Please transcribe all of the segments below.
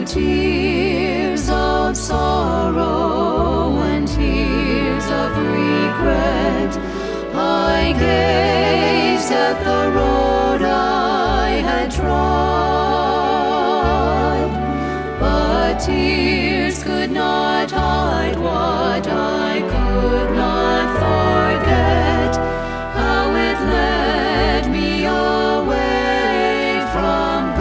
tears of sorrow and tears of regret, I gazed at the road I had trod, but tears could not hide what I could not forget, how it led me away from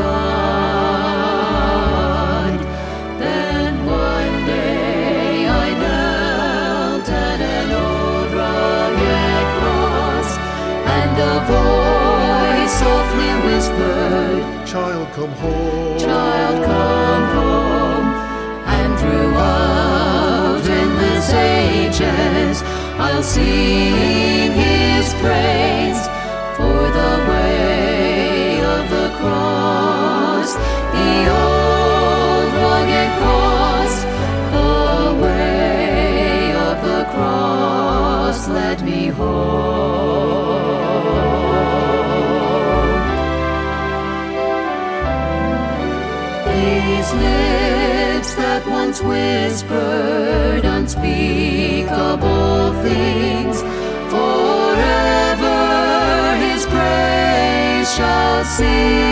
God. Then one day I knelt at an old rugged cross, and a voice softly whispered, "Child, come home. Child, come home." And throughout endless ages I'll sing His praise, for the way of the cross, the old rugged cross, the way of the cross led me home. These lips that once whispered unspeakable things, forever His praise shall sing.